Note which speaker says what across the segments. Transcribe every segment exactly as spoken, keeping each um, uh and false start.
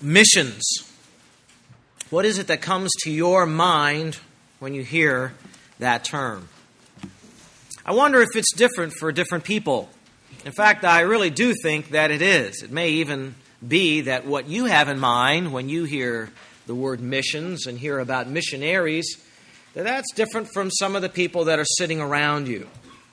Speaker 1: Missions. What is it that comes to your mind when you hear that term? I wonder if it's different for different people. In fact, I really do think that it is. It may even be that what you have in mind when you hear the word missions and hear about missionaries, that that's different from some of the people that are sitting around you.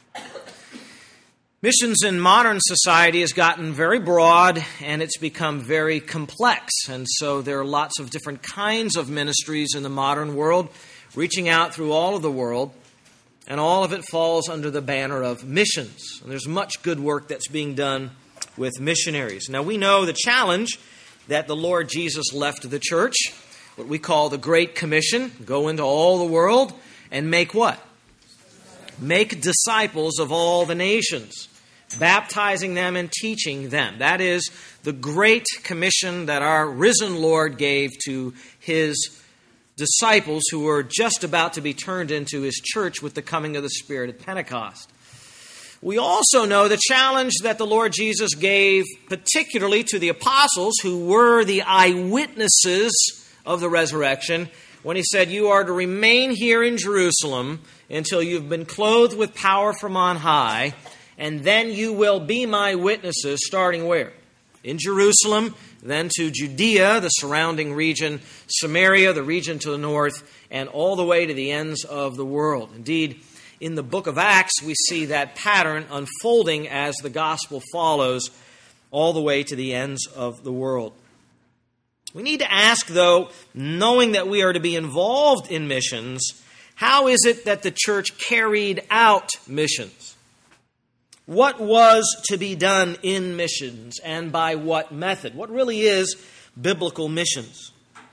Speaker 1: Missions in modern society has gotten very broad and it's become very complex. And so there are lots of different kinds of ministries in the modern world, reaching out through all of the world. And all of it falls under the banner of missions. And there's much good work that's being done with missionaries. Now we know the challenge that the Lord Jesus left to the church, what we call the Great Commission, go into all the world and make what? Make disciples of all the nations, baptizing them and teaching them. That is the Great Commission that our risen Lord gave to His disciples who were just about to be turned into His church with the coming of the Spirit at Pentecost. We also know the challenge that the Lord Jesus gave particularly to the apostles who were the eyewitnesses of the resurrection when He said, "You are to remain here in Jerusalem until you've been clothed with power from on high, and then you will be my witnesses," starting where? In Jerusalem, then to Judea, the surrounding region, Samaria, the region to the north, and all the way to the ends of the world. Indeed, in the book of Acts, we see that pattern unfolding as the gospel follows all the way to the ends of the world. We need to ask, though, knowing that we are to be involved in missions, how is it that the church carried out missions? What was to be done in missions and by what method? What really is biblical missions?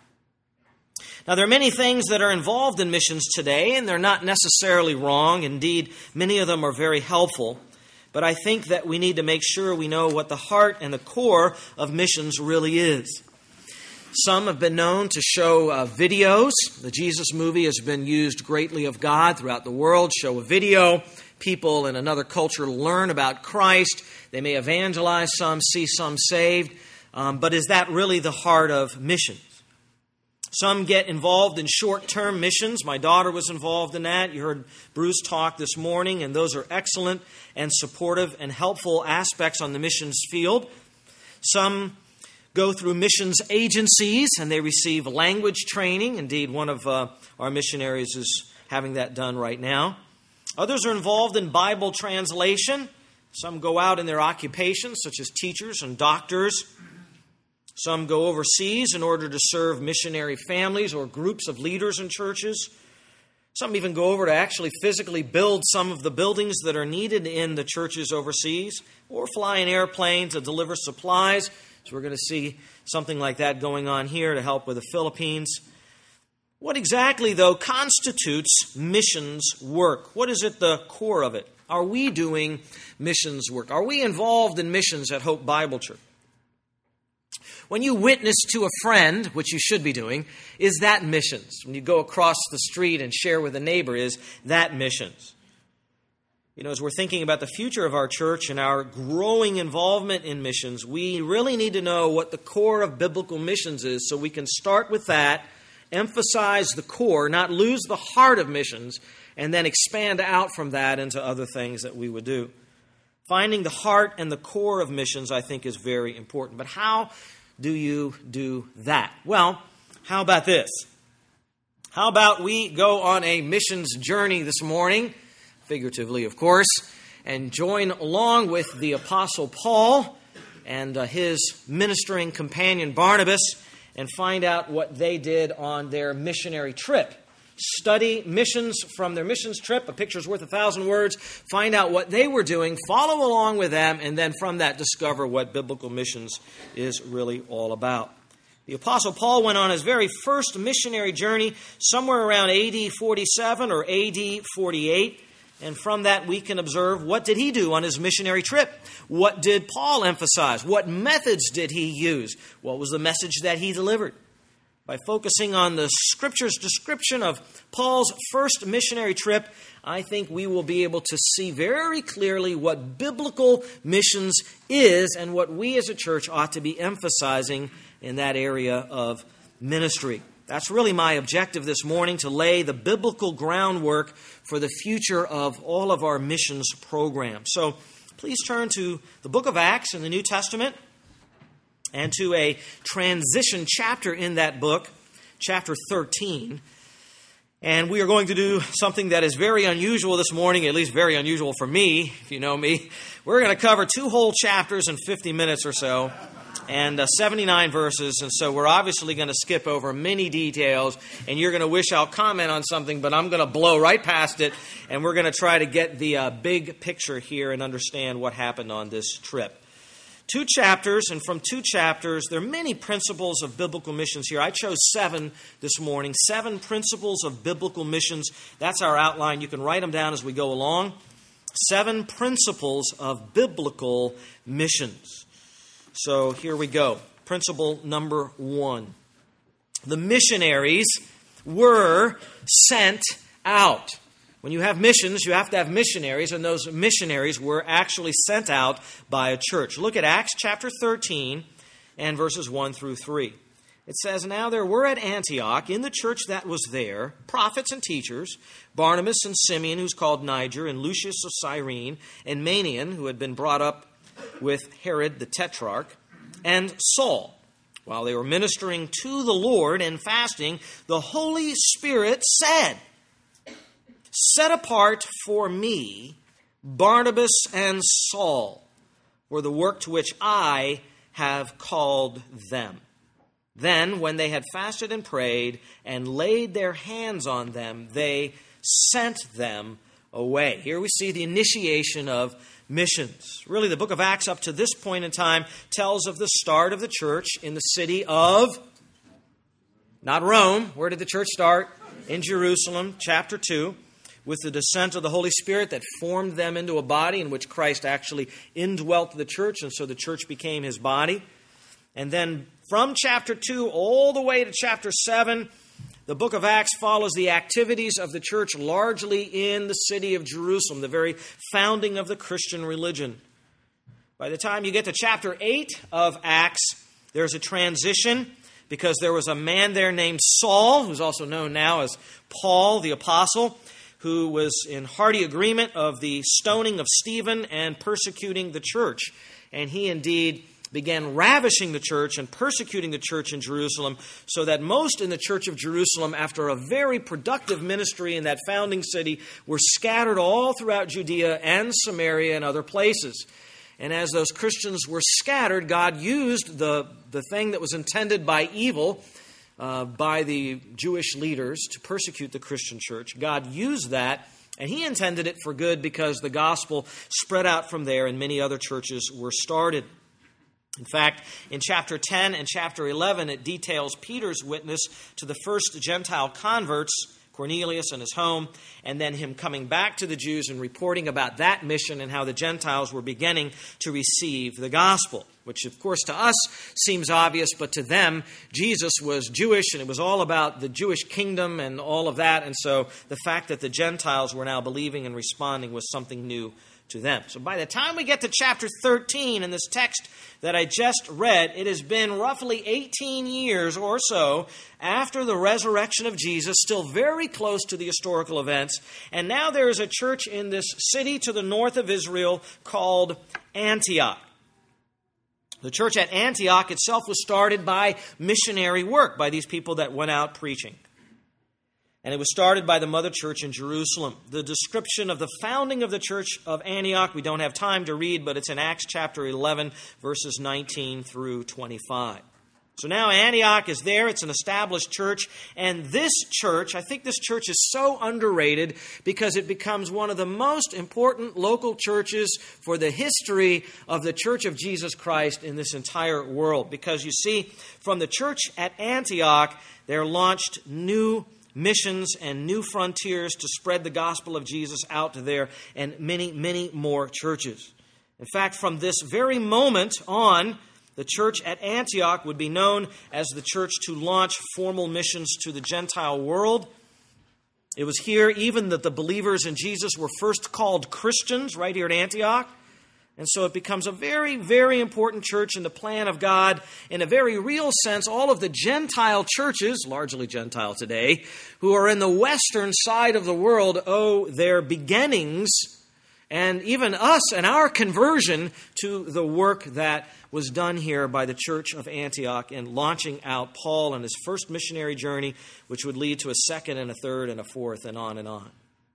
Speaker 1: Now, there are many things that are involved in missions today, and they're not necessarily wrong. Indeed, many of them are very helpful. But I think that we need to make sure we know what the heart and the core of missions really is. Some have been known to show uh, videos. The Jesus movie has been used greatly of God throughout the world. Show a video. People in another culture learn about Christ. They may evangelize some, see some saved. Um, but is that really the heart of missions? Some get involved in short-term missions. My daughter was involved in that. You heard Bruce talk this morning, and those are excellent and supportive and helpful aspects on the missions field. Some go through missions agencies, and they receive language training. Indeed, one of uh, our missionaries is having that done right now. Others are involved in Bible translation. Some go out in their occupations, such as teachers and doctors. Some go overseas in order to serve missionary families or groups of leaders in churches. Some even go over to actually physically build some of the buildings that are needed in the churches overseas, or fly in airplanes to deliver supplies. So we're going to see something like that going on here to help with the Philippines. What exactly, though, constitutes missions work? What is at the core of it? Are we doing missions work? Are we involved in missions at Hope Bible Church? When you witness to a friend, which you should be doing, is that missions? When you go across the street and share with a neighbor, is that missions? You know, as we're thinking about the future of our church and our growing involvement in missions, we really need to know what the core of biblical missions is so we can start with that, emphasize the core, not lose the heart of missions, and then expand out from that into other things that we would do. Finding the heart and the core of missions, I think, is very important. But how do you do that? Well, how about this? How about we go on a missions journey this morning, figuratively, of course, and join along with the Apostle Paul and uh, his ministering companion Barnabas and find out what they did on their missionary trip. Study missions from their missions trip. A picture's worth a thousand words. Find out what they were doing. Follow along with them. And then from that, discover what biblical missions is really all about. The Apostle Paul went on his very first missionary journey somewhere around A D forty-seven or A D forty-eight. And from that, we can observe, what did he do on his missionary trip? What did Paul emphasize? What methods did he use? What was the message that he delivered? By focusing on the Scripture's description of Paul's first missionary trip, I think we will be able to see very clearly what biblical missions is and what we as a church ought to be emphasizing in that area of ministry. That's really my objective this morning, to lay the biblical groundwork for the future of all of our missions programs. So please turn to the book of Acts in the New Testament and to a transition chapter in that book, chapter thirteen. And we are going to do something that is very unusual this morning, at least very unusual for me, if you know me. We're going to cover two whole chapters in fifty minutes or so, and uh, seventy-nine verses. And so we're obviously going to skip over many details, and you're going to wish I'll comment on something, but I'm going to blow right past it, and we're going to try to get the uh, big picture here and understand what happened on this trip. Two chapters, and from two chapters, there are many principles of biblical missions here. I chose seven this morning, seven principles of biblical missions. That's our outline. You can write them down as we go along. Seven principles of biblical missions. So here we go. Principle number one. The missionaries were sent out. When you have missions, you have to have missionaries, and those missionaries were actually sent out by a church. Look at Acts chapter thirteen and verses one through three. It says, "Now there were at Antioch, in the church that was there, prophets and teachers, Barnabas and Simeon, who's called Niger, and Lucius of Cyrene, and Manaen, who had been brought up with Herod the Tetrarch, and Saul. While they were ministering to the Lord and fasting, the Holy Spirit said, 'Set apart for me Barnabas and Saul for the work to which I have called them.' Then, when they had fasted and prayed and laid their hands on them, they sent them away." Here we see the initiation of missions. Really, the book of Acts up to this point in time tells of the start of the church in the city of, not Rome. Where did the church start? In Jerusalem, chapter two. With the descent of the Holy Spirit that formed them into a body in which Christ actually indwelt the church, and so the church became his body. And then from chapter two all the way to chapter seven, the book of Acts follows the activities of the church largely in the city of Jerusalem, the very founding of the Christian religion. By the time you get to chapter eight of Acts, there's a transition because there was a man there named Saul, who's also known now as Paul the Apostle, who was in hearty agreement of the stoning of Stephen and persecuting the church. And he indeed began ravishing the church and persecuting the church in Jerusalem, so that most in the church of Jerusalem, after a very productive ministry in that founding city, were scattered all throughout Judea and Samaria and other places. And as those Christians were scattered, God used the, the thing that was intended by evil, Uh, by the Jewish leaders to persecute the Christian church. God used that, and he intended it for good because the gospel spread out from there and many other churches were started. In fact, in chapter ten and chapter eleven, it details Peter's witness to the first Gentile converts, Cornelius and his home, and then him coming back to the Jews and reporting about that mission and how the Gentiles were beginning to receive the gospel, which of course to us seems obvious, but to them, Jesus was Jewish and it was all about the Jewish kingdom and all of that. And so the fact that the Gentiles were now believing and responding was something new to them. So by the time we get to chapter thirteen in this text that I just read, it has been roughly eighteen years or so after the resurrection of Jesus, still very close to the historical events. And now there is a church in this city to the north of Israel called Antioch. The church at Antioch itself was started by missionary work, by these people that went out preaching. And it was started by the mother church in Jerusalem. The description of the founding of the church of Antioch, we don't have time to read, but it's in Acts chapter eleven, verses nineteen through twenty-five. So now Antioch is there. It's an established church. And this church, I think this church is so underrated because it becomes one of the most important local churches for the history of the Church of Jesus Christ in this entire world. Because you see, from the church at Antioch, they're launched new missions and new frontiers to spread the gospel of Jesus out to there and many, many more churches. In fact, from this very moment on, the church at Antioch would be known as the church to launch formal missions to the Gentile world. It was here even that the believers in Jesus were first called Christians, right here at Antioch. And so it becomes a very, very important church in the plan of God. In a very real sense, all of the Gentile churches, largely Gentile today, who are in the western side of the world owe their beginnings and even us and our conversion to the work that was done here by the Church of Antioch in launching out Paul on his first missionary journey, which would lead to a second and a third and a fourth and on and on.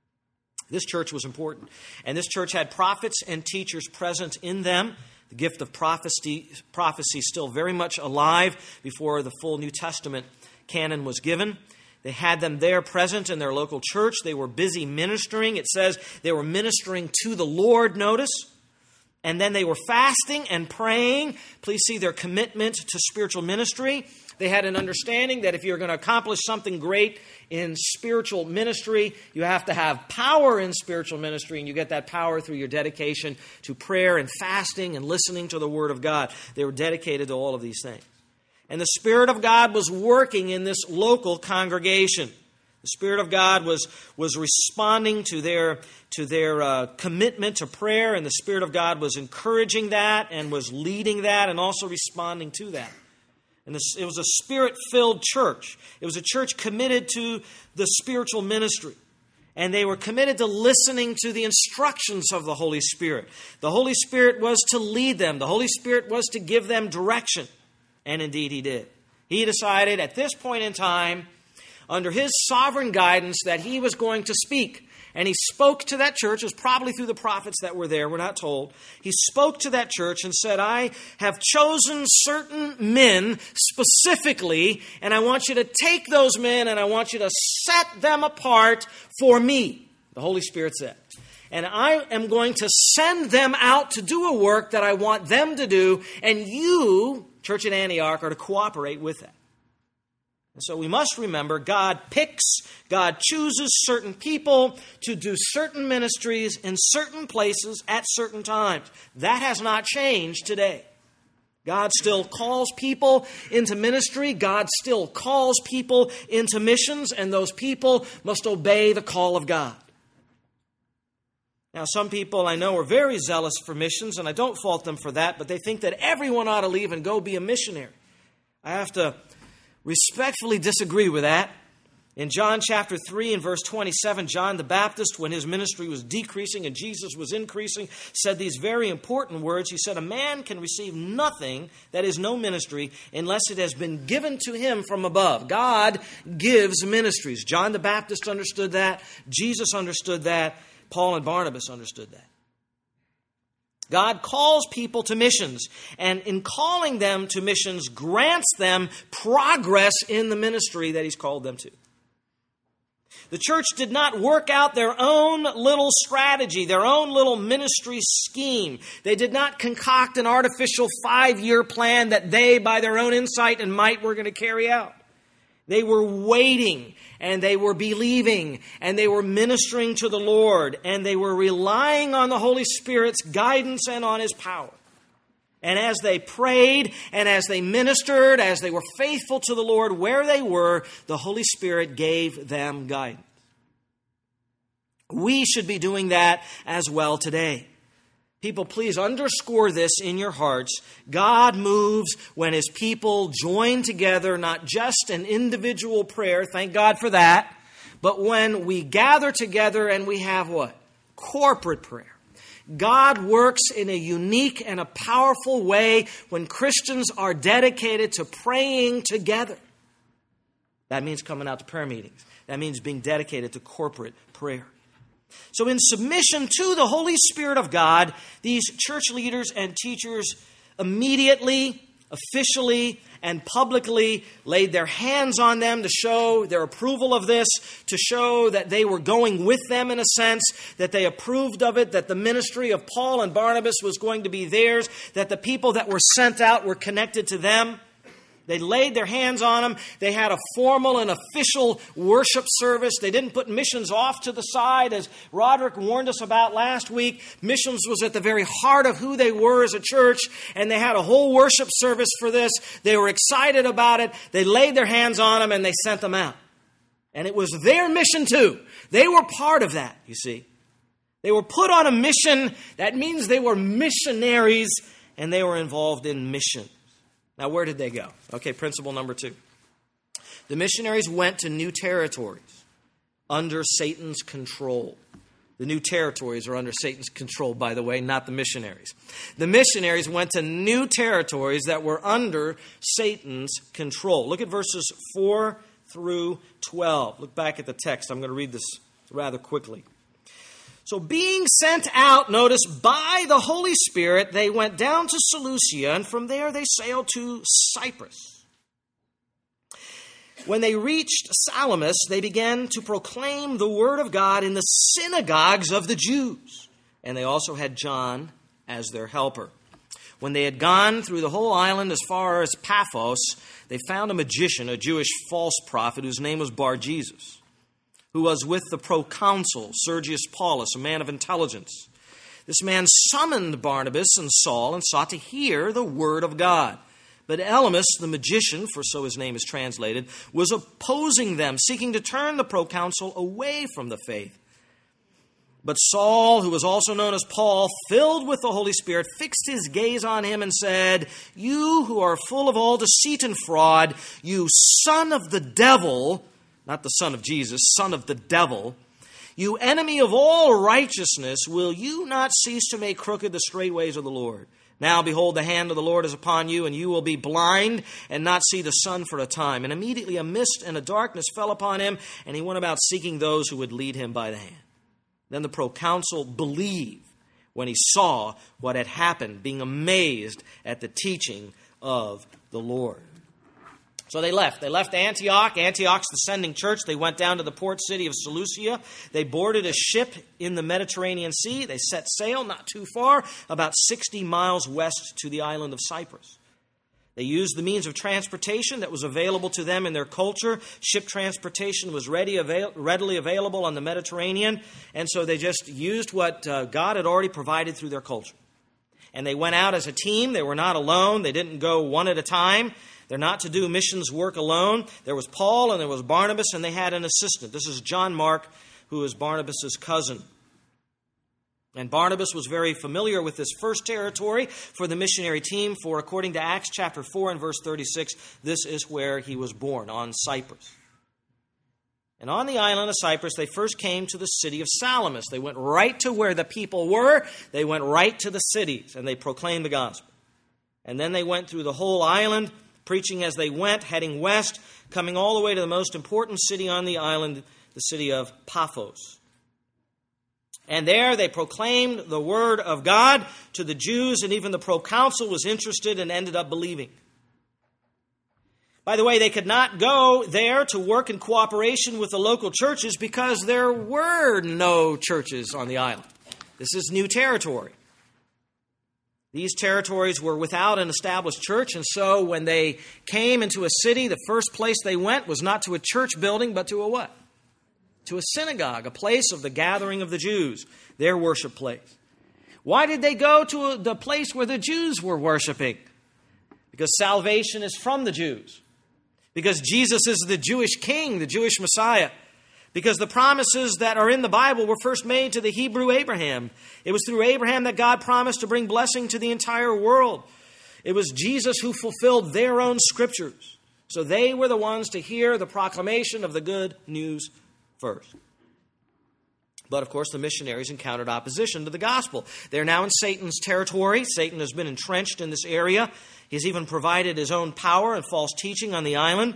Speaker 1: This church was important. And this church had prophets and teachers present in them. The gift of prophecy, prophecy still very much alive before the full New Testament canon was given. They had them there present in their local church. They were busy ministering. It says they were ministering to the Lord, notice. And then they were fasting and praying. Please see their commitment to spiritual ministry. They had an understanding that if you're going to accomplish something great in spiritual ministry, you have to have power in spiritual ministry, and you get that power through your dedication to prayer and fasting and listening to the Word of God. They were dedicated to all of these things. And the Spirit of God was working in this local congregation. The Spirit of God was, was responding to their, to their uh, commitment to prayer, and the Spirit of God was encouraging that and was leading that and also responding to that. And this, it was a Spirit-filled church. It was a church committed to the spiritual ministry. And they were committed to listening to the instructions of the Holy Spirit. The Holy Spirit was to lead them. The Holy Spirit was to give them direction. And indeed He did. He decided at this point in time, under His sovereign guidance, that He was going to speak. And He spoke to that church. It was probably through the prophets that were there. We're not told. He spoke to that church and said, I have chosen certain men specifically, and I want you to take those men and I want you to set them apart for me. The Holy Spirit said. And I am going to send them out to do a work that I want them to do, and you, Church at Antioch, are to cooperate with that. And so we must remember God picks, God chooses certain people to do certain ministries in certain places at certain times. That has not changed today. God still calls people into ministry. God still calls people into missions, and those people must obey the call of God. Now, some people I know are very zealous for missions, and I don't fault them for that, but they think that everyone ought to leave and go be a missionary. I have to respectfully disagree with that. In John chapter three and verse twenty-seven, John the Baptist, when his ministry was decreasing and Jesus was increasing, said these very important words. He said, a man can receive nothing, that is no ministry, unless it has been given to him from above. God gives ministries. John the Baptist understood that. Jesus understood that. Paul and Barnabas understood that. God calls people to missions, and in calling them to missions, grants them progress in the ministry that He's called them to. The church did not work out their own little strategy, their own little ministry scheme. They did not concoct an artificial five-year plan that they, by their own insight and might, were going to carry out. They were waiting, and they were believing, and they were ministering to the Lord, and they were relying on the Holy Spirit's guidance and on His power. And as they prayed, and as they ministered, as they were faithful to the Lord where they were, the Holy Spirit gave them guidance. We should be doing that as well today. People, please underscore this in your hearts. God moves when His people join together, not just an individual prayer, thank God for that, but when we gather together and we have what? Corporate prayer. God works in a unique and a powerful way when Christians are dedicated to praying together. That means coming out to prayer meetings. That means being dedicated to corporate prayer. So in submission to the Holy Spirit of God, these church leaders and teachers immediately, officially, and publicly laid their hands on them to show their approval of this, to show that they were going with them in a sense, that they approved of it, that the ministry of Paul and Barnabas was going to be theirs, that the people that were sent out were connected to them. They laid their hands on them. They had a formal and official worship service. They didn't put missions off to the side, as Roderick warned us about last week. Missions was at the very heart of who they were as a church, and they had a whole worship service for this. They were excited about it. They laid their hands on them, and they sent them out. And it was their mission too. They were part of that, you see. They were put on a mission. That means they were missionaries, and they were involved in mission. Now, where did they go? Okay, principle number two. The missionaries went to new territories under Satan's control. The new territories are under Satan's control, by the way, not the missionaries. The missionaries went to new territories that were under Satan's control. Look at verses four through twelve. Look back at the text. I'm going to read this rather quickly. So being sent out, notice, by the Holy Spirit, they went down to Seleucia, and from there they sailed to Cyprus. When they reached Salamis, they began to proclaim the word of God in the synagogues of the Jews. And they also had John as their helper. When they had gone through the whole island as far as Paphos, they found a magician, a Jewish false prophet, whose name was Bar-Jesus, who was with the proconsul, Sergius Paulus, a man of intelligence. This man summoned Barnabas and Saul and sought to hear the word of God. But Elymas, the magician, for so his name is translated, was opposing them, seeking to turn the proconsul away from the faith. But Saul, who was also known as Paul, filled with the Holy Spirit, fixed his gaze on him and said, "You who are full of all deceit and fraud, you son of the devil," not the son of Jesus, son of the devil, "you enemy of all righteousness, will you not cease to make crooked the straight ways of the Lord? Now, behold, the hand of the Lord is upon you, and you will be blind and not see the sun for a time." And immediately a mist and a darkness fell upon him, and he went about seeking those who would lead him by the hand. Then the proconsul believed when he saw what had happened, being amazed at the teaching of the Lord. So they left. They left Antioch. Antioch's the sending church. They went down to the port city of Seleucia. They boarded a ship in the Mediterranean Sea. They set sail not too far, about sixty miles west to the island of Cyprus. They used the means of transportation that was available to them in their culture. Ship transportation was ready, avail- readily available on the Mediterranean, and so they just used what uh, God had already provided through their culture. And they went out as a team. They were not alone. They didn't go one at a time. They're not to do missions work alone. There was Paul and there was Barnabas, and they had an assistant. This is John Mark, who is Barnabas' cousin. And Barnabas was very familiar with this first territory for the missionary team, for according to Acts chapter four and verse thirty-six, this is where he was born, on Cyprus. And on the island of Cyprus, they first came to the city of Salamis. They went right to where the people were. They went right to the cities, and they proclaimed the gospel. And then they went through the whole island, preaching as they went, heading west, coming all the way to the most important city on the island, the city of Paphos. And there they proclaimed the word of God to the Jews, and even the proconsul was interested and ended up believing. By the way, they could not go there to work in cooperation with the local churches because there were no churches on the island. This is new territory. These territories were without an established church, and so when they came into a city, the first place they went was not to a church building, but to a what? To a synagogue, a place of the gathering of the Jews, their worship place. Why did they go to the place where the Jews were worshiping? Because salvation is from the Jews. Because Jesus is the Jewish king, the Jewish Messiah. Because the promises that are in the Bible were first made to the Hebrew Abraham. It was through Abraham that God promised to bring blessing to the entire world. It was Jesus who fulfilled their own scriptures. So they were the ones to hear the proclamation of the good news first. But, of course, the missionaries encountered opposition to the gospel. They're now in Satan's territory. Satan has been entrenched in this area. He's even provided his own power and false teaching on the island.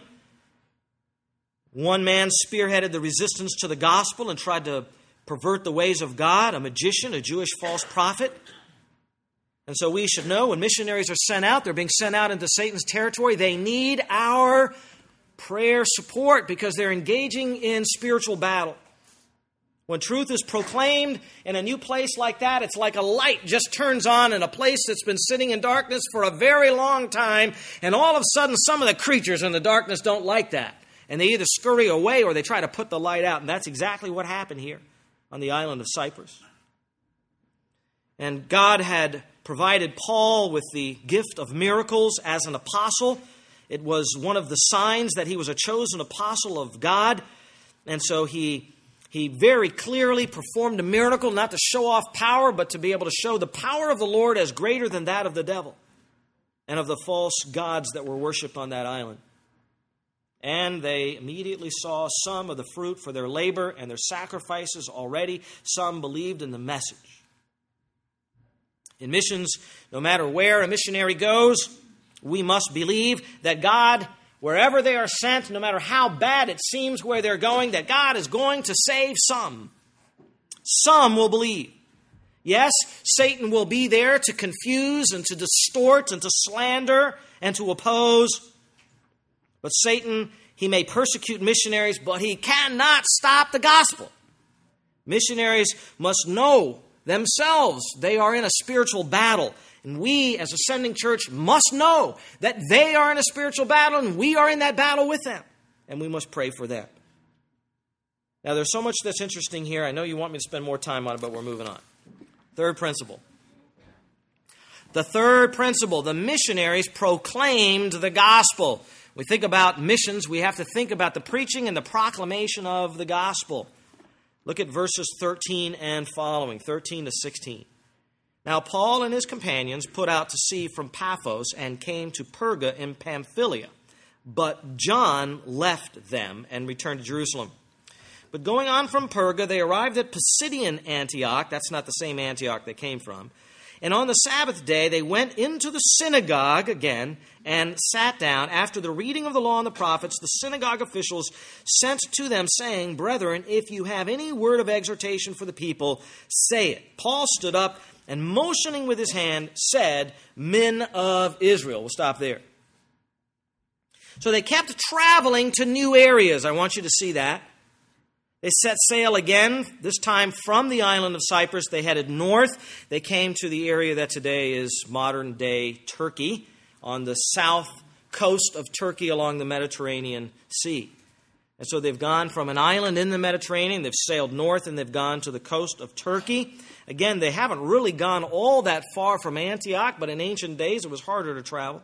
Speaker 1: One man spearheaded the resistance to the gospel and tried to pervert the ways of God, a magician, a Jewish false prophet. And so we should know when missionaries are sent out, they're being sent out into Satan's territory, they need our prayer support because they're engaging in spiritual battle. When truth is proclaimed in a new place like that, it's like a light just turns on in a place that's been sitting in darkness for a very long time, and all of a sudden some of the creatures in the darkness don't like that. And they either scurry away or they try to put the light out. And that's exactly what happened here on the island of Cyprus. And God had provided Paul with the gift of miracles as an apostle. It was one of the signs that he was a chosen apostle of God. And so he, He very clearly performed a miracle, not to show off power, but to be able to show the power of the Lord as greater than that of the devil and of the false gods that were worshipped on that island. And they immediately saw some of the fruit for their labor and their sacrifices already. Some believed in the message. In missions, no matter where a missionary goes, we must believe that God, wherever they are sent, no matter how bad it seems where they're going, that God is going to save some. Some will believe. Yes, Satan will be there to confuse and to distort and to slander and to oppose. But Satan, he may persecute missionaries, but he cannot stop the gospel. Missionaries must know themselves they are in a spiritual battle. And we, as Ascending Church, must know that they are in a spiritual battle and we are in that battle with them. And we must pray for them. Now, there's so much that's interesting here. I know you want me to spend more time on it, but we're moving on. Third principle. The third principle, the missionaries proclaimed the gospel. We think about missions, we have to think about the preaching and the proclamation of the gospel. Look at verses thirteen and following, thirteen to sixteen. Now Paul and his companions put out to sea from Paphos and came to Perga in Pamphylia. But John left them and returned to Jerusalem. But going on from Perga, they arrived at Pisidian Antioch. That's not the same Antioch they came from. And on the Sabbath day, they went into the synagogue again and sat down. After the reading of the law and the prophets, the synagogue officials sent to them, saying, "Brethren, if you have any word of exhortation for the people, say it." Paul stood up and motioning with his hand said, "Men of Israel." We'll stop there. So they kept traveling to new areas. I want you to see that. They set sail again, this time from the island of Cyprus. They headed north. They came to the area that today is modern-day Turkey, on the south coast of Turkey along the Mediterranean Sea. And so they've gone from an island in the Mediterranean, they've sailed north, and they've gone to the coast of Turkey. Again, they haven't really gone all that far from Antioch, but in ancient days it was harder to travel.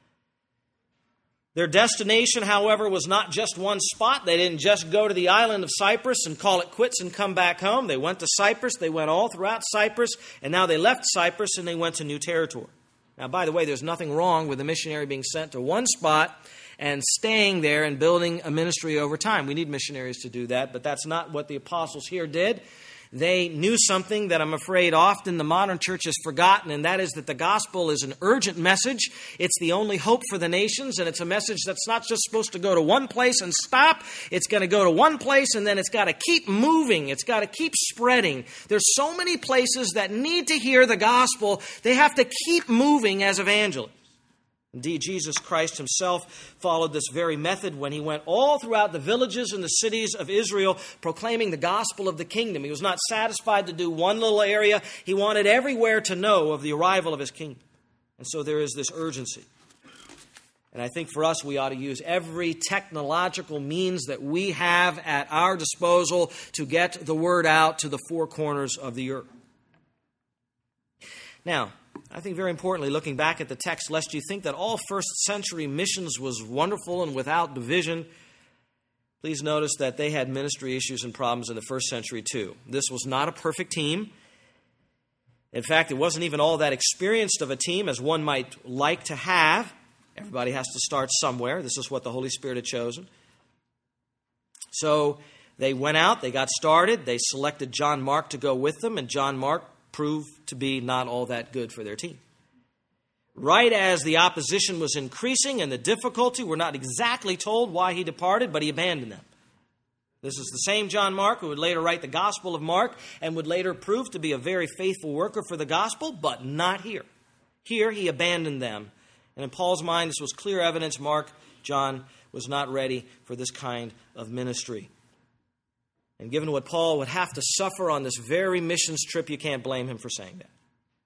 Speaker 1: Their destination, however, was not just one spot. They didn't just go to the island of Cyprus and call it quits and come back home. They went to Cyprus. They went all throughout Cyprus. And now they left Cyprus and they went to new territory. Now, by the way, there's nothing wrong with a missionary being sent to one spot and staying there and building a ministry over time. We need missionaries to do that, but that's not what the apostles here did. They knew something that I'm afraid often the modern church has forgotten, and that is that the gospel is an urgent message. It's the only hope for the nations, and it's a message that's not just supposed to go to one place and stop. It's going to go to one place, and then it's got to keep moving. It's got to keep spreading. There's so many places that need to hear the gospel. They have to keep moving as evangelists. Indeed, Jesus Christ himself followed this very method when he went all throughout the villages and the cities of Israel proclaiming the gospel of the kingdom. He was not satisfied to do one little area. He wanted everywhere to know of the arrival of his kingdom. And so there is this urgency. And I think for us, we ought to use every technological means that we have at our disposal to get the word out to the four corners of the earth. Now, I think very importantly, looking back at the text, lest you think that all first century missions was wonderful and without division, please notice that they had ministry issues and problems in the first century too. This was not a perfect team. In fact, it wasn't even all that experienced of a team as one might like to have. Everybody has to start somewhere. This is what the Holy Spirit had chosen. So they went out, they got started, they selected John Mark to go with them, and John Mark proved to be not all that good for their team. Right as the opposition was increasing and the difficulty, we're not exactly told why he departed, but he abandoned them. This is the same John Mark who would later write the Gospel of Mark and would later prove to be a very faithful worker for the gospel, but not here. Here he abandoned them. And in Paul's mind, this was clear evidence Mark, John, was not ready for this kind of ministry. And given what Paul would have to suffer on this very missions trip, you can't blame him for saying that.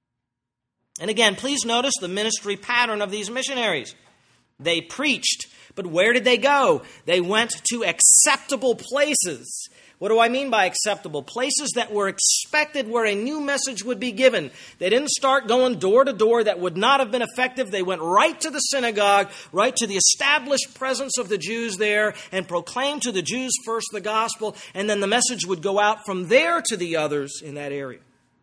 Speaker 1: And again, please notice the ministry pattern of these missionaries. They preached, But where did they go? They went to acceptable places. What do I mean by acceptable? Places that were expected where a new message would be given. They didn't start going door to door. That would not have been effective. They went right to the synagogue, right to the established presence of the Jews there, and proclaimed to the Jews first the gospel, and then the message would go out from there to the others in that area.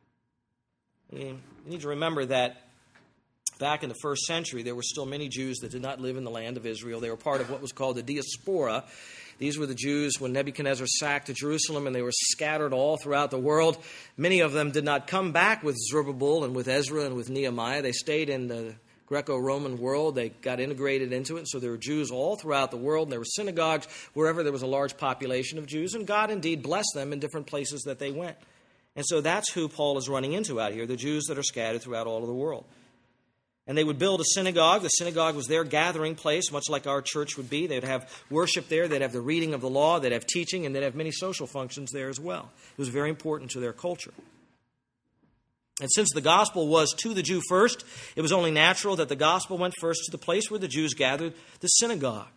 Speaker 1: You need to remember that back in the first century, there were still many Jews that did not live in the land of Israel. They were part of what was called the diaspora. These were the Jews when Nebuchadnezzar sacked Jerusalem, and they were scattered all throughout the world. Many of them did not come back with Zerubbabel and with Ezra and with Nehemiah. They stayed in the Greco-Roman world. They got integrated into it. So there were Jews all throughout the world. There were synagogues wherever there was a large population of Jews, and God indeed blessed them in different places that they went. And so that's who Paul is running into out here, the Jews that are scattered throughout all of the world. And they would build a synagogue. The synagogue was their gathering place, much like our church would be. They would have worship there. They'd have the reading of the law. They'd have teaching, and they'd have many social functions there as well. It was very important to their culture. And since the gospel was to the Jew first, it was only natural that the gospel went first to the place where the Jews gathered, the synagogue.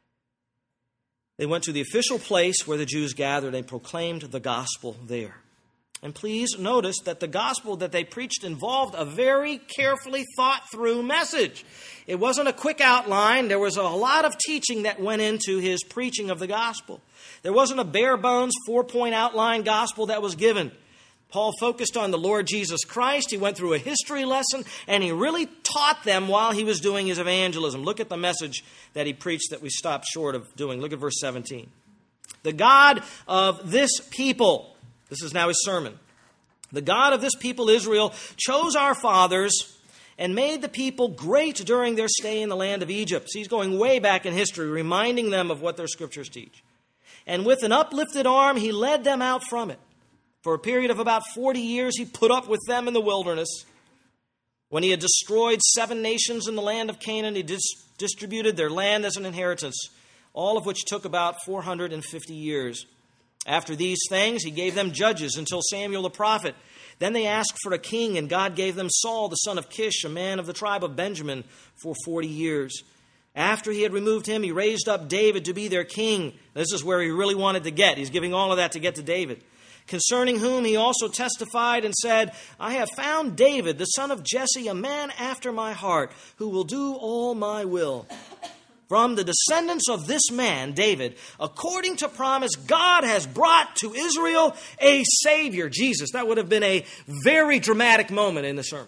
Speaker 1: They went to the official place where the Jews gathered and proclaimed the gospel there. And please notice that the gospel that they preached involved a very carefully thought through message. It wasn't a quick outline. There was a lot of teaching that went into his preaching of the gospel. There wasn't a bare bones four-point outline gospel that was given. Paul focused on the Lord Jesus Christ. He went through a history lesson, and he really taught them while he was doing his evangelism. Look at the message that he preached that we stopped short of doing. Look at verse seventeen. The God of this people... This is now his sermon. The God of this people, Israel, chose our fathers and made the people great during their stay in the land of Egypt. So he's going way back in history, reminding them of what their scriptures teach. And with an uplifted arm, he led them out from it. For a period of about forty years, he put up with them in the wilderness. When he had destroyed seven nations in the land of Canaan, he dis- distributed their land as an inheritance, all of which took about four hundred fifty years. After these things, he gave them judges until Samuel the prophet. Then they asked for a king, and God gave them Saul, the son of Kish, a man of the tribe of Benjamin, for forty years. After he had removed him, he raised up David to be their king. This is where he really wanted to get. He's giving all of that to get to David. Concerning whom he also testified and said, I have found David, the son of Jesse, a man after my heart, who will do all my will. From the descendants of this man, David, according to promise, God has brought to Israel a Savior, Jesus. That would have been a very dramatic moment in the sermon.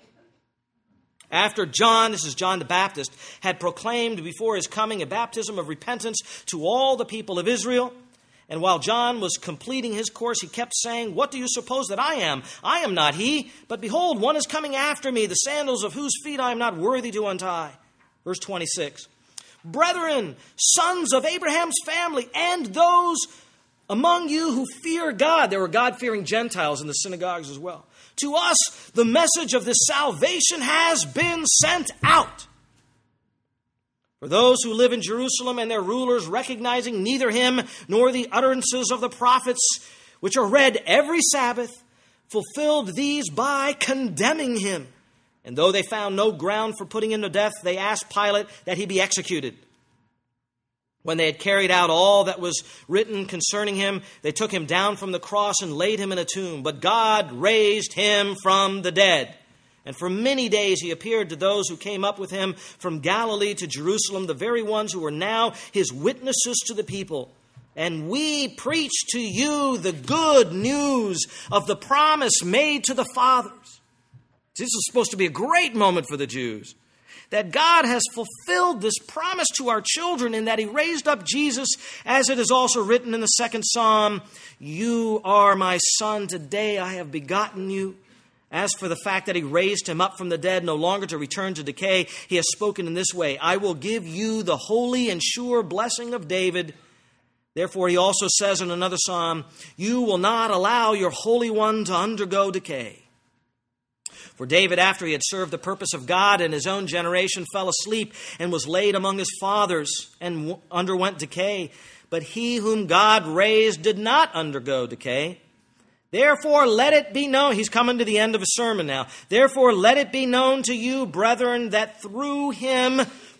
Speaker 1: After John, this is John the Baptist, had proclaimed before his coming a baptism of repentance to all the people of Israel, and while John was completing his course, he kept saying, What do you suppose that I am? I am not he, but behold, one is coming after me, the sandals of whose feet I am not worthy to untie. Verse twenty-six. Brethren, sons of Abraham's family, and those among you who fear God. There were God-fearing Gentiles in the synagogues as well. To us, the message of this salvation has been sent out. For those who live in Jerusalem and their rulers, recognizing neither him nor the utterances of the prophets, which are read every Sabbath, fulfilled these by condemning him. And though they found no ground for putting him to death, they asked Pilate that he be executed. When they had carried out all that was written concerning him, they took him down from the cross and laid him in a tomb. But God raised him from the dead. And for many days he appeared to those who came up with him from Galilee to Jerusalem, the very ones who are now his witnesses to the people. And we preach to you the good news of the promise made to the fathers. This is supposed to be a great moment for the Jews. That God has fulfilled this promise to our children in that he raised up Jesus, as it is also written in the second Psalm, You are my son, today I have begotten you. As for the fact that he raised him up from the dead, no longer to return to decay, he has spoken in this way, I will give you the holy and sure blessing of David. Therefore, he also says in another psalm, You will not allow your Holy One to undergo decay. For David, after he had served the purpose of God in his own generation, fell asleep and was laid among his fathers and w- underwent decay. But he whom God raised did not undergo decay. Therefore, let it be known, he's coming to the end of his sermon now. Therefore, let it be known to you, brethren, that through him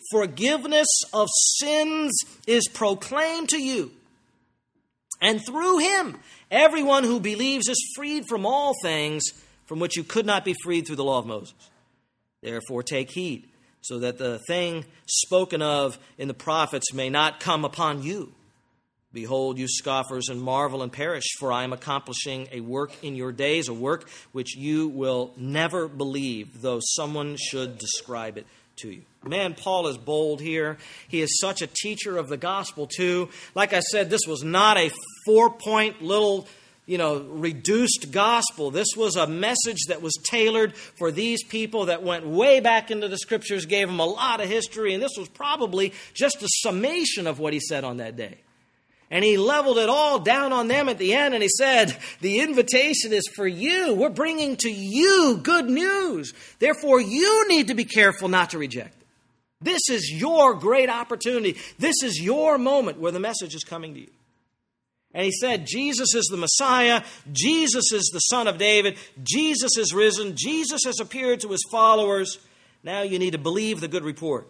Speaker 1: forgiveness of sins is proclaimed to you. And through him, everyone who believes is freed from all things from which you could not be freed through the law of Moses. Therefore take heed, so that the thing spoken of in the prophets may not come upon you. Behold, you scoffers, and marvel and perish, for I am accomplishing a work in your days, a work which you will never believe, though someone should describe it to you. Man, Paul is bold here. He is such a teacher of the gospel, too. Like I said, this was not a four-point little, you know, reduced gospel. This was a message that was tailored for these people that went way back into the Scriptures, gave them a lot of history, and this was probably just a summation of what he said on that day. And he leveled it all down on them at the end, and he said, the invitation is for you. We're bringing to you good news. Therefore, you need to be careful not to reject it. This is your great opportunity. This is your moment where the message is coming to you. And he said, Jesus is the Messiah. Jesus is the Son of David. Jesus is risen. Jesus has appeared to his followers. Now you need to believe the good report.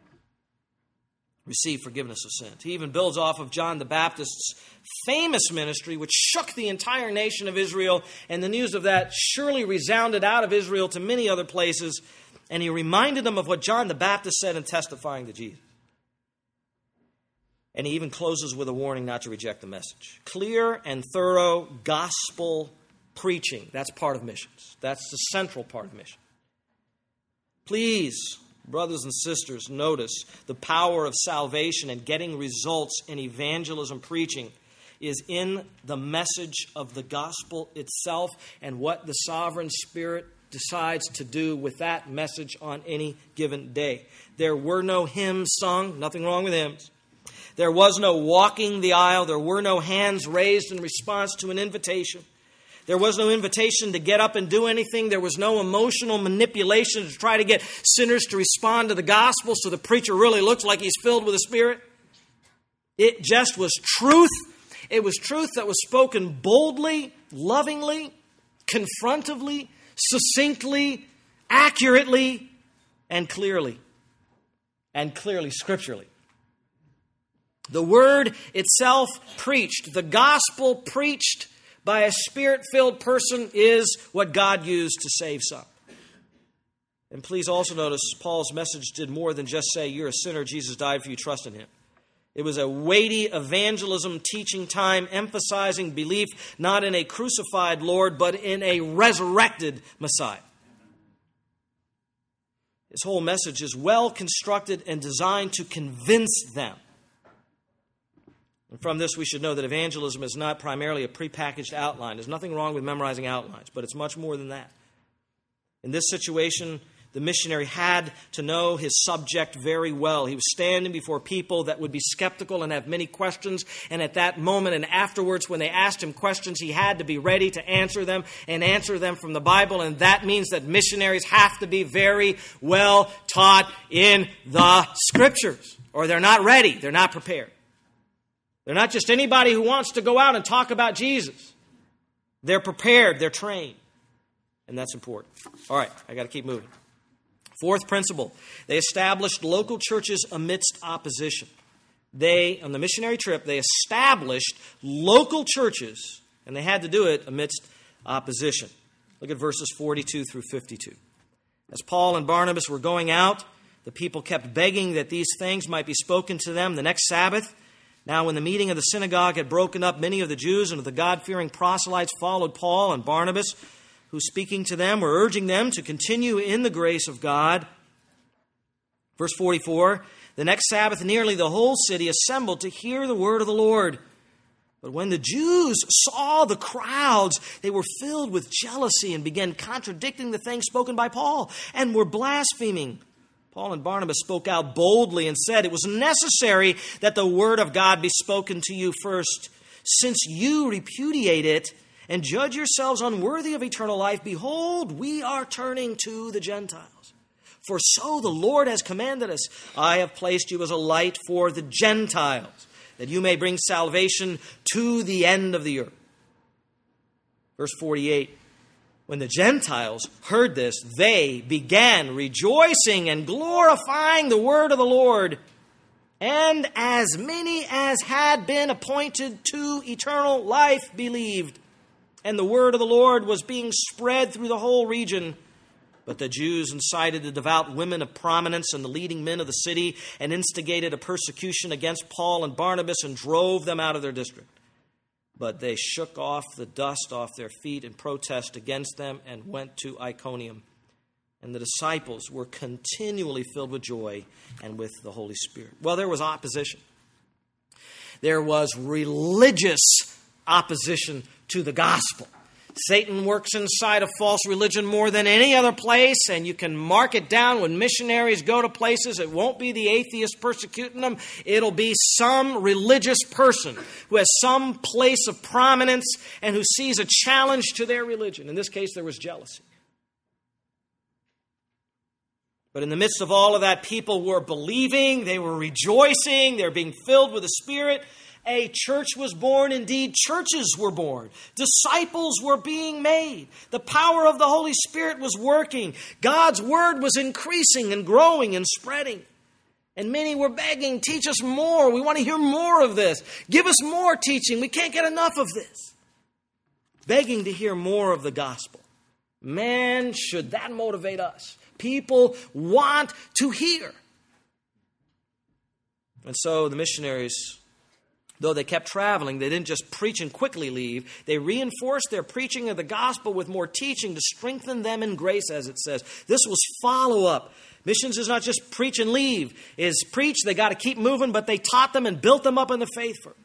Speaker 1: Receive forgiveness of sins. He even builds off of John the Baptist's famous ministry, which shook the entire nation of Israel, and the news of that surely resounded out of Israel to many other places, and he reminded them of what John the Baptist said in testifying to Jesus. And he even closes with a warning not to reject the message. Clear and thorough gospel preaching. That's part of missions. That's the central part of mission. Please, brothers and sisters, notice the power of salvation and getting results in evangelism preaching is in the message of the gospel itself and what the sovereign Spirit decides to do with that message on any given day. There were no hymns sung, nothing wrong with hymns. There was no walking the aisle. There were no hands raised in response to an invitation. There was no invitation to get up and do anything. There was no emotional manipulation to try to get sinners to respond to the gospel so the preacher really looks like he's filled with the Spirit. It just was truth. It was truth that was spoken boldly, lovingly, confrontively, succinctly, accurately, and clearly. And clearly scripturally. The word itself preached, the gospel preached by a Spirit-filled person is what God used to save some. And please also notice Paul's message did more than just say, you're a sinner, Jesus died for you, trust in him. It was a weighty evangelism teaching time emphasizing belief not in a crucified Lord, but in a resurrected Messiah. His whole message is well constructed and designed to convince them. And from this, we should know that evangelism is not primarily a prepackaged outline. There's nothing wrong with memorizing outlines, but it's much more than that. In this situation, the missionary had to know his subject very well. He was standing before people that would be skeptical and have many questions. And at that moment and afterwards, when they asked him questions, he had to be ready to answer them and answer them from the Bible. And that means that missionaries have to be very well taught in the Scriptures, or they're not ready. They're not prepared. They're not just anybody who wants to go out and talk about Jesus. They're prepared. They're trained. And that's important. All right, I got to keep moving. Fourth principle, they established local churches amidst opposition. They, on the missionary trip, they established local churches, and they had to do it amidst opposition. Look at verses forty-two through fifty-two. As Paul and Barnabas were going out, the people kept begging that these things might be spoken to them the next Sabbath. Now, when the meeting of the synagogue had broken up, many of the Jews and of the God-fearing proselytes followed Paul and Barnabas, who, speaking to them, were urging them to continue in the grace of God. Verse forty-four, the next Sabbath, nearly the whole city assembled to hear the word of the Lord. But when the Jews saw the crowds, they were filled with jealousy and began contradicting the things spoken by Paul and were blaspheming. Paul and Barnabas spoke out boldly and said, it was necessary that the word of God be spoken to you first. Since you repudiate it and judge yourselves unworthy of eternal life, behold, we are turning to the Gentiles. For so the Lord has commanded us, I have placed you as a light for the Gentiles, that you may bring salvation to the end of the earth. Verse forty-eight, When the Gentiles heard this, they began rejoicing and glorifying the word of the Lord. And as many as had been appointed to eternal life believed. And the word of the Lord was being spread through the whole region. But the Jews incited the devout women of prominence and the leading men of the city and instigated a persecution against Paul and Barnabas and drove them out of their district. But they shook off the dust off their feet in protest against them and went to Iconium. And the disciples were continually filled with joy and with the Holy Spirit. Well, there was opposition. There was religious opposition to the gospel. Satan works inside of false religion more than any other place, and you can mark it down when missionaries go to places. It won't be the atheist persecuting them. It'll be some religious person who has some place of prominence and who sees a challenge to their religion. In this case, there was jealousy. But in the midst of all of that, people were believing, they were rejoicing, they were being filled with the Spirit. A church was born. Indeed, churches were born. Disciples were being made. The power of the Holy Spirit was working. God's word was increasing and growing and spreading. And many were begging, teach us more. We want to hear more of this. Give us more teaching. We can't get enough of this. Begging to hear more of the gospel. Man, should that motivate us? People want to hear. And so the missionaries, though they kept traveling, they didn't just preach and quickly leave. They reinforced their preaching of the gospel with more teaching to strengthen them in grace, as it says. This was follow-up. Missions is not just preach and leave. It is preach, they got to keep moving, but they taught them and built them up in the faith first.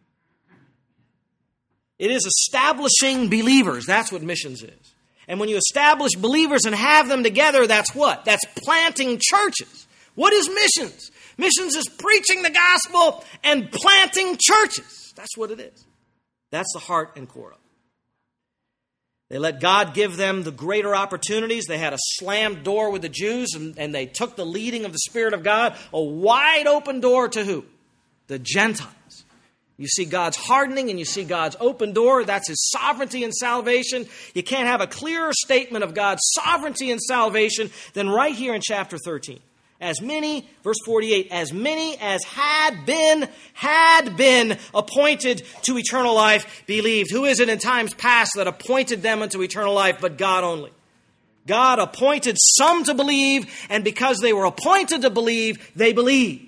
Speaker 1: It is establishing believers. That's what missions is. And when you establish believers and have them together, that's what? That's planting churches. What is missions? Missions is preaching the gospel and planting churches. That's what it is. That's the heart and core of it. They let God give them the greater opportunities. They had a slammed door with the Jews, and, and they took the leading of the Spirit of God. A wide open door to who? The Gentiles. You see God's hardening and you see God's open door. That's His sovereignty and salvation. You can't have a clearer statement of God's sovereignty and salvation than right here in chapter thirteen. As many, verse forty-eight, as many as had been, had been appointed to eternal life believed. Who is it in times past that appointed them unto eternal life but God only? God appointed some to believe, and because they were appointed to believe, they believed.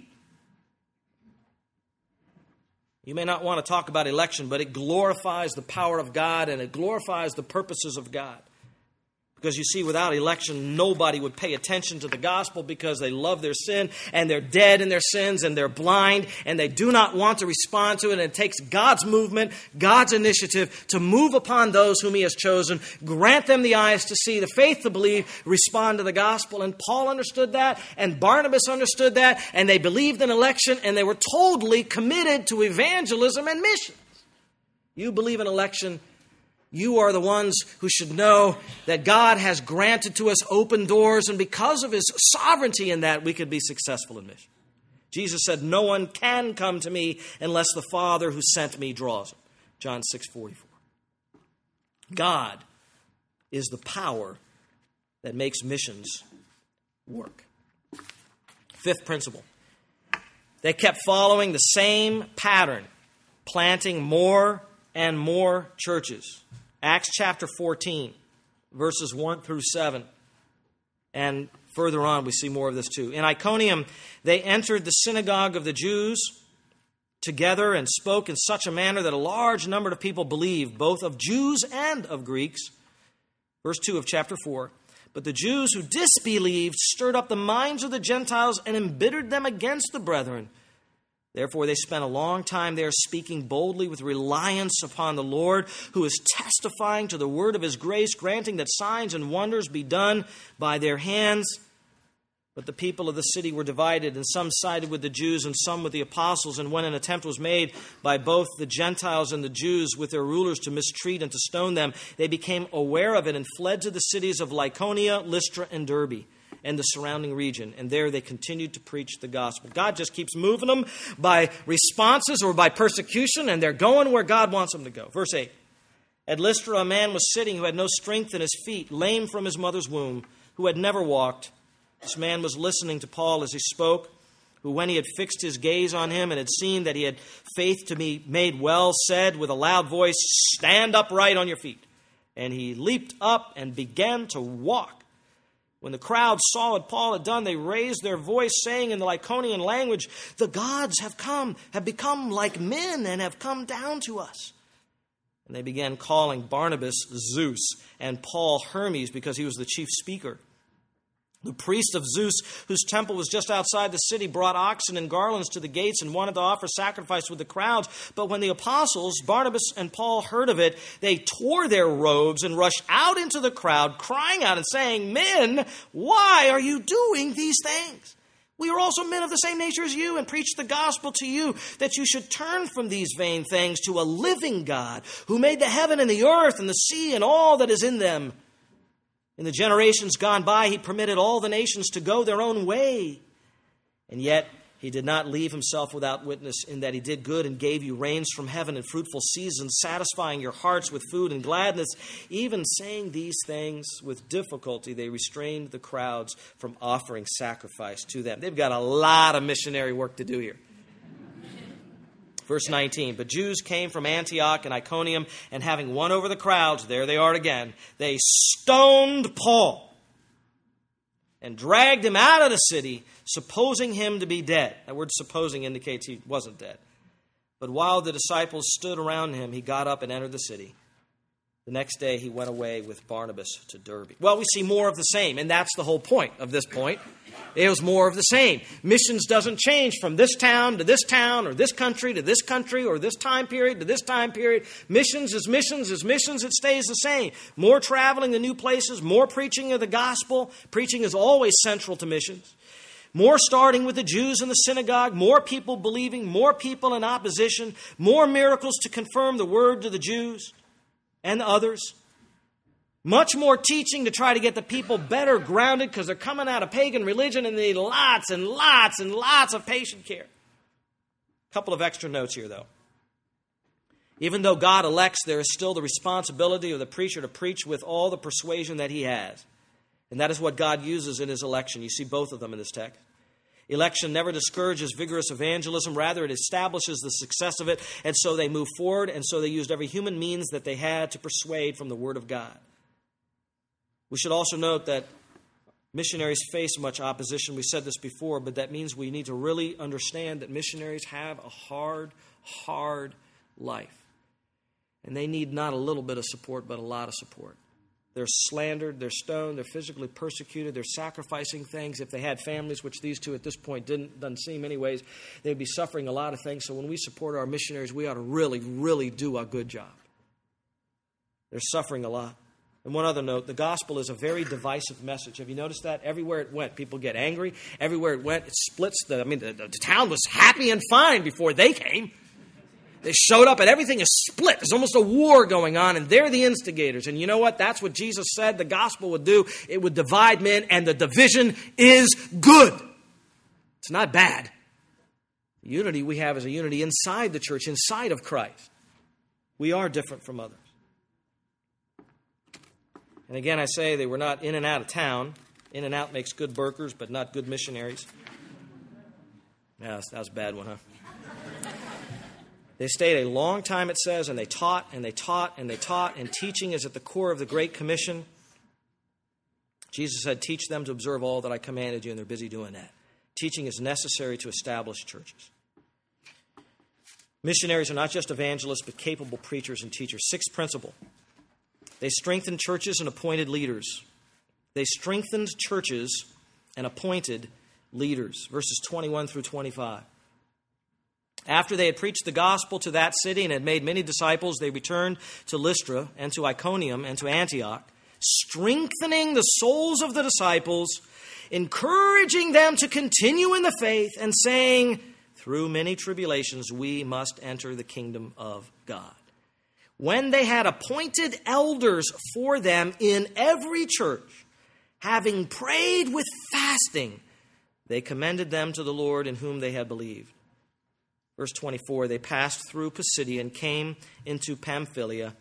Speaker 1: You may not want to talk about election, but it glorifies the power of God and it glorifies the purposes of God. Because you see, without election, nobody would pay attention to the gospel because they love their sin and they're dead in their sins and they're blind and they do not want to respond to it. And it takes God's movement, God's initiative to move upon those whom He has chosen, grant them the eyes to see, the faith to believe, respond to the gospel. And Paul understood that and Barnabas understood that, and they believed in election and they were totally committed to evangelism and missions. You believe in election, you are the ones who should know that God has granted to us open doors, and because of His sovereignty in that, we could be successful in mission. Jesus said, no one can come to me unless the Father who sent me draws him. John six forty-four. God is the power that makes missions work. Fifth principle. They kept following the same pattern, planting more and more churches. Acts chapter fourteen, verses one through seven. And further on, we see more of this too. In Iconium, they entered the synagogue of the Jews together and spoke in such a manner that a large number of people believed, both of Jews and of Greeks. Verse two of chapter four. But the Jews who disbelieved stirred up the minds of the Gentiles and embittered them against the brethren. Therefore, they spent a long time there speaking boldly with reliance upon the Lord, who is testifying to the word of His grace, granting that signs and wonders be done by their hands. But the people of the city were divided, and some sided with the Jews and some with the apostles. And when an attempt was made by both the Gentiles and the Jews with their rulers to mistreat and to stone them, they became aware of it and fled to the cities of Lycaonia, Lystra, and Derbe, and the surrounding region. And there they continued to preach the gospel. God just keeps moving them by responses or by persecution, and they're going where God wants them to go. Verse eight. At Lystra, a man was sitting who had no strength in his feet, lame from his mother's womb, who had never walked. This man was listening to Paul as he spoke, who, when he had fixed his gaze on him and had seen that he had faith to be made well, said with a loud voice, "Stand upright on your feet." And he leaped up and began to walk. When the crowd saw what Paul had done, they raised their voice, saying in the Lycaonian language, "The gods have come, have become like men, and have come down to us." And they began calling Barnabas Zeus and Paul Hermes, because he was the chief speaker. The priest of Zeus, whose temple was just outside the city, brought oxen and garlands to the gates and wanted to offer sacrifice with the crowds. But when the apostles, Barnabas and Paul, heard of it, they tore their robes and rushed out into the crowd, crying out and saying, "Men, why are you doing these things? We are also men of the same nature as you, and preach the gospel to you, that you should turn from these vain things to a living God, who made the heaven and the earth and the sea and all that is in them. In the generations gone by, he permitted all the nations to go their own way. And yet he did not leave himself without witness, in that he did good and gave you rains from heaven and fruitful seasons, satisfying your hearts with food and gladness." Even saying these things with difficulty, they restrained the crowds from offering sacrifice to them. They've got a lot of missionary work to do here. Verse nineteen, "But Jews came from Antioch and Iconium, and having won over the crowds," there they are again, "they stoned Paul and dragged him out of the city, supposing him to be dead." That word "supposing" indicates he wasn't dead. "But while the disciples stood around him, he got up and entered the city. The next day he went away with Barnabas to Derbe." Well, we see more of the same, and that's the whole point of this point. It was more of the same. Missions doesn't change from this town to this town, or this country to this country, or this time period to this time period. Missions is missions is missions. It stays the same. More traveling to new places, more preaching of the gospel. Preaching is always central to missions. More starting with the Jews in the synagogue, more people believing, more people in opposition, more miracles to confirm the word to the Jews and the others. Much more teaching to try to get the people better grounded, because they're coming out of pagan religion and they need lots and lots and lots of patient care. A couple of extra notes here, though. Even though God elects, there is still the responsibility of the preacher to preach with all the persuasion that he has. And that is what God uses in his election. You see both of them in this text. Election never discourages vigorous evangelism. Rather, it establishes the success of it. And so they move forward, and so they used every human means that they had to persuade from the Word of God. We should also note that missionaries face much opposition. We said this before, but that means we need to really understand that missionaries have a hard, hard life. And they need not a little bit of support, but a lot of support. They're slandered, they're stoned, they're physically persecuted, they're sacrificing things. If they had families, which these two at this point didn't, doesn't seem anyways, they'd be suffering a lot of things. So when we support our missionaries, we ought to really, really do a good job. They're suffering a lot. And one other note, the gospel is a very divisive message. Have you noticed that? Everywhere it went, people get angry. Everywhere it went, it splits. The, I mean, the, the town was happy and fine before they came. They showed up and everything is split. There's almost a war going on, and they're the instigators. And you know what? That's what Jesus said the gospel would do. It would divide men, and the division is good. It's not bad. The unity we have is a unity inside the church, inside of Christ. We are different from others. And again, I say they were not in and out of town. In and out makes good burgers, but not good missionaries. Yeah, that was a bad one, huh? They stayed a long time, it says, and they taught, and they taught, and they taught, and teaching is at the core of the Great Commission. Jesus said, "Teach them to observe all that I commanded you," and they're busy doing that. Teaching is necessary to establish churches. Missionaries are not just evangelists, but capable preachers and teachers. Sixth principle. They strengthened churches and appointed leaders. They strengthened churches and appointed leaders. Verses twenty-one through twenty-five. After they had preached the gospel to that city and had made many disciples, they returned to Lystra and to Iconium and to Antioch, strengthening the souls of the disciples, encouraging them to continue in the faith, and saying, "Through many tribulations we must enter the kingdom of God." When they had appointed elders for them in every church, having prayed with fasting, they commended them to the Lord in whom they had believed. Verse twenty-four, they passed through Pisidia and came into Pamphylia,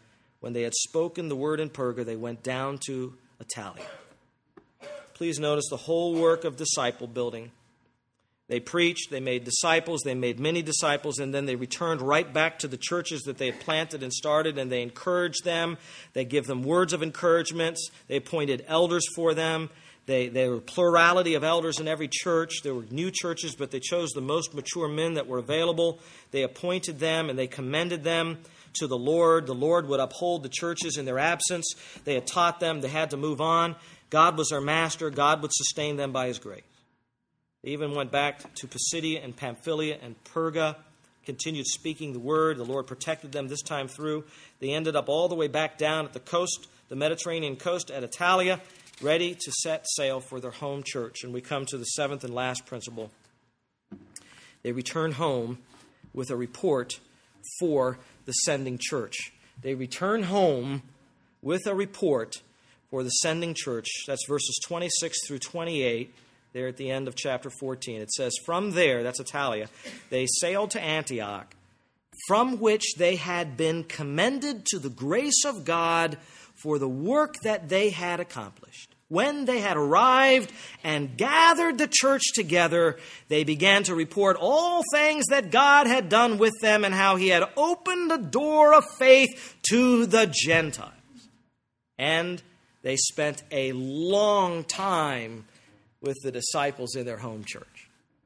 Speaker 1: When they had spoken the word in Perga, they went down to Attalia. Please notice the whole work of disciple building. They preached, they made disciples, they made many disciples, and then they returned right back to the churches that they had planted and started, and they encouraged them. They give them words of encouragement. They appointed elders for them. They, there were a plurality of elders in every church. There were new churches, but they chose the most mature men that were available. They appointed them, and they commended them to the Lord. The Lord would uphold the churches in their absence. They had taught them. They had to move on. God was their master. God would sustain them by His grace. They even went back to Pisidia and Pamphylia and Perga, continued speaking the word. The Lord protected them this time through. They ended up all the way back down at the coast, the Mediterranean coast at Attalia, ready to set sail for their home church. And we come to the seventh and last principle. They return home with a report for the sending church. They return home with a report for the sending church. That's verses twenty-six through twenty-eight. There at the end of chapter fourteen. It says, from there, that's Attalia, they sailed to Antioch, from which they had been commended to the grace of God for the work that they had accomplished. When they had arrived and gathered the church together, they began to report all things that God had done with them and how He had opened the door of faith to the Gentiles. And they spent a long time with the disciples in their home church.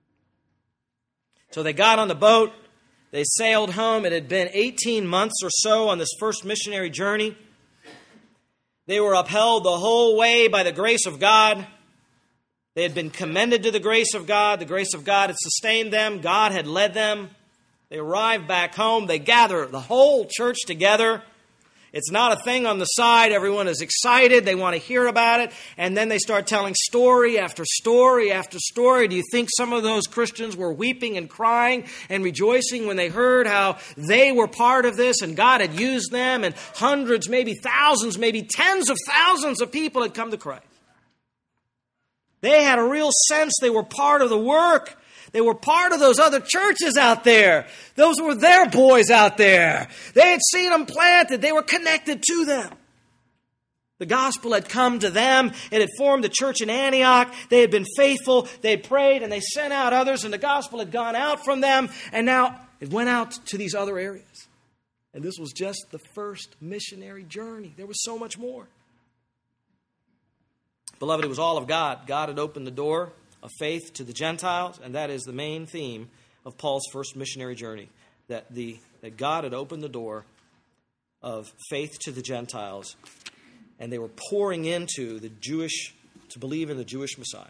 Speaker 1: So they got on the boat. They sailed home. It had been eighteen months or so on this first missionary journey. They were upheld the whole way by the grace of God. They had been commended to the grace of God. The grace of God had sustained them. God had led them. They arrived back home. They gather the whole church together. It's not a thing on the side. Everyone is excited. They want to hear about it. And then they start telling story after story after story. Do you think some of those Christians were weeping and crying and rejoicing when they heard how they were part of this and God had used them and hundreds, maybe thousands, maybe tens of thousands of people had come to Christ? They had a real sense they were part of the work. They were part of those other churches out there. Those were their boys out there. They had seen them planted. They were connected to them. The gospel had come to them. It had formed a church in Antioch. They had been faithful. They had prayed and they sent out others, and the gospel had gone out from them. And now it went out to these other areas. And this was just the first missionary journey. There was so much more. Beloved, it was all of God. God had opened the door of faith to the Gentiles, and that is the main theme of Paul's first missionary journey, that the that God had opened the door of faith to the Gentiles, and they were pouring into the Jewish, to believe in the Jewish Messiah.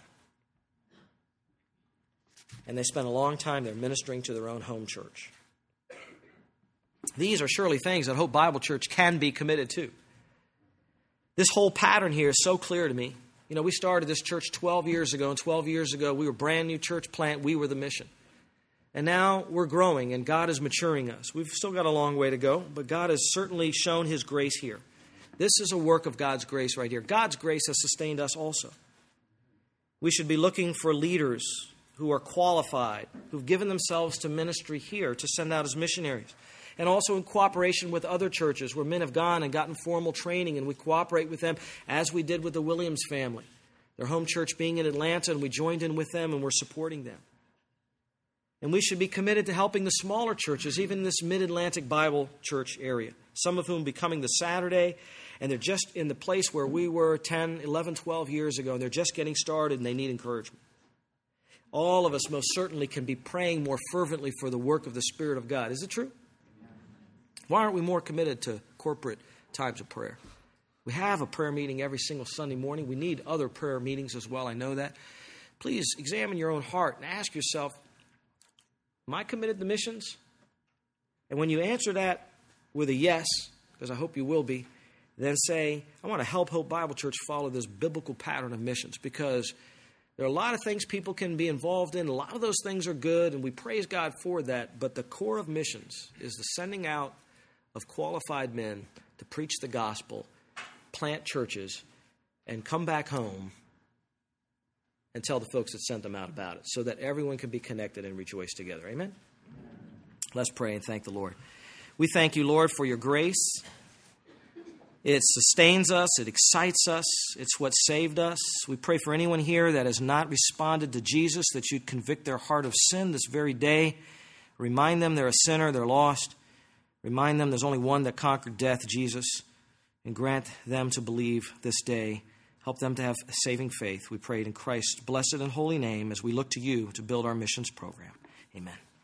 Speaker 1: And they spent a long time there ministering to their own home church. These are surely things that Hope Bible Church can be committed to. This whole pattern here is so clear to me. You know, we started this church twelve years ago, and twelve years ago, we were a brand new church plant. We were the mission. And now we're growing, and God is maturing us. We've still got a long way to go, but God has certainly shown His grace here. This is a work of God's grace right here. God's grace has sustained us also. We should be looking for leaders who are qualified, who've given themselves to ministry here to send out as missionaries. And also in cooperation with other churches where men have gone and gotten formal training, and we cooperate with them as we did with the Williams family. Their home church being in Atlanta, and we joined in with them and we're supporting them. And we should be committed to helping the smaller churches, even in this Mid-Atlantic Bible Church area, some of whom will be coming this Saturday, and they're just in the place where we were ten, eleven, twelve years ago, and they're just getting started and they need encouragement. All of us most certainly can be praying more fervently for the work of the Spirit of God. Is it true? Why aren't we more committed to corporate times of prayer? We have a prayer meeting every single Sunday morning. We need other prayer meetings as well. I know that. Please examine your own heart and ask yourself, am I committed to missions? And when you answer that with a yes, because I hope you will be, then say, I want to help Hope Bible Church follow this biblical pattern of missions, because there are a lot of things people can be involved in. A lot of those things are good, and we praise God for that. But the core of missions is the sending out of qualified men to preach the gospel, plant churches, and come back home and tell the folks that sent them out about it, so that everyone can be connected and rejoice together. Amen? Let's pray and thank the Lord. We thank you, Lord, for your grace. It sustains us. It excites us. It's what saved us. We pray for anyone here that has not responded to Jesus, that you'd convict their heart of sin this very day. Remind them they're a sinner, they're lost. Remind them there's only one that conquered death, Jesus. And grant them to believe this day. Help them to have saving faith. We pray it in Christ's blessed and holy name as we look to you to build our missions program. Amen.